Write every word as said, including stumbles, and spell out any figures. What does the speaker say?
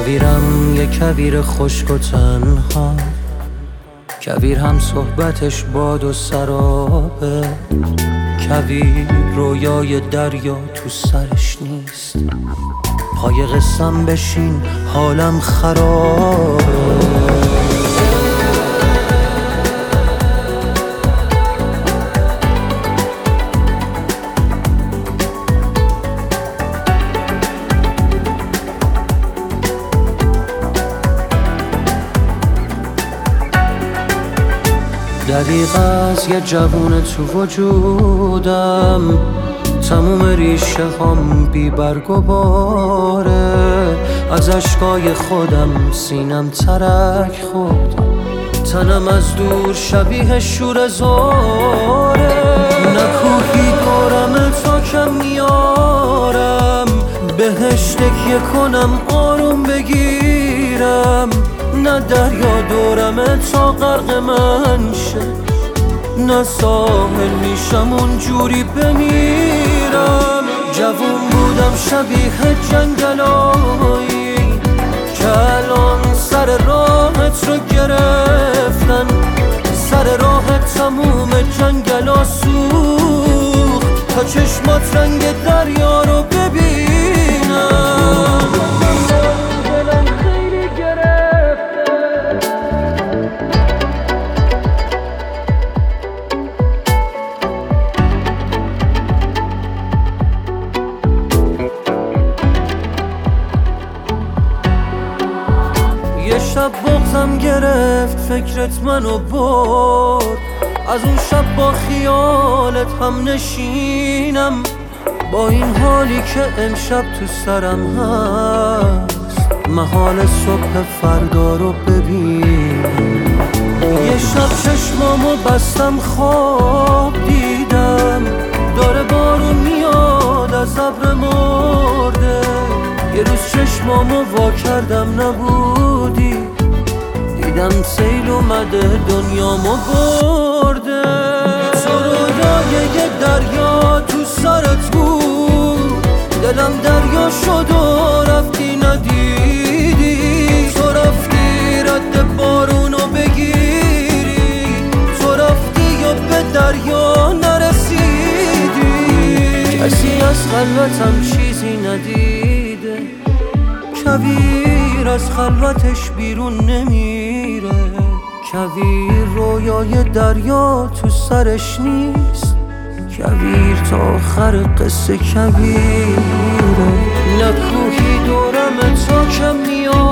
کویرم یه کویر خشک و تنها، کویر هم صحبتش باد و سرابه، کویر رویای دریا تو سرش نیست، پای قسم بشین حالم خرابه. دریغ از یه جوون تو وجودم، تموم ریشه هم بی برگ و باره، از اشکای خودم سینم ترک خورد، تنم از دور شبیه شور زاره، نکوهی دورم تا کم میارم، بهش تکیه کنم آروم بگیرم، نه دریا دورمه تا غرق من شه، نه ساحل میشم اونجوری بمیرم. جوون بودم شبیه جنگلایی که الان سر راهت رو گرفتن، سر راهت تموم جنگلا سوخت تا چشمات رنگ دریا رو ببینم. یه شب بغضم گرفت فکرت منو برد، از اون شب با خیالت هم نشینم، با این حالی که امشب تو سرم هست، محال صبح فردا رو ببین. یه شب چشمامو بستم خواب دیدم، داره بارون میاد از ابر مرده، یه روز چشمامو وا کردم نبودی، دیدم سیل اومده دنیامو برده. تو رویای یه دریا تو سرت بود، دلم دریا شد و رفتی ندیدی، تو رفتی رد بارونو بگیری، تو رفتی و به دریا نرسیدی، کسی از خلوتم چیزی ندیده، کویر از خلوتش بیرون نمیره، کویر رویای دریا تو سرش نیست، کویر تا آخر قصه کویره، نکوهی دورم تا کم میاد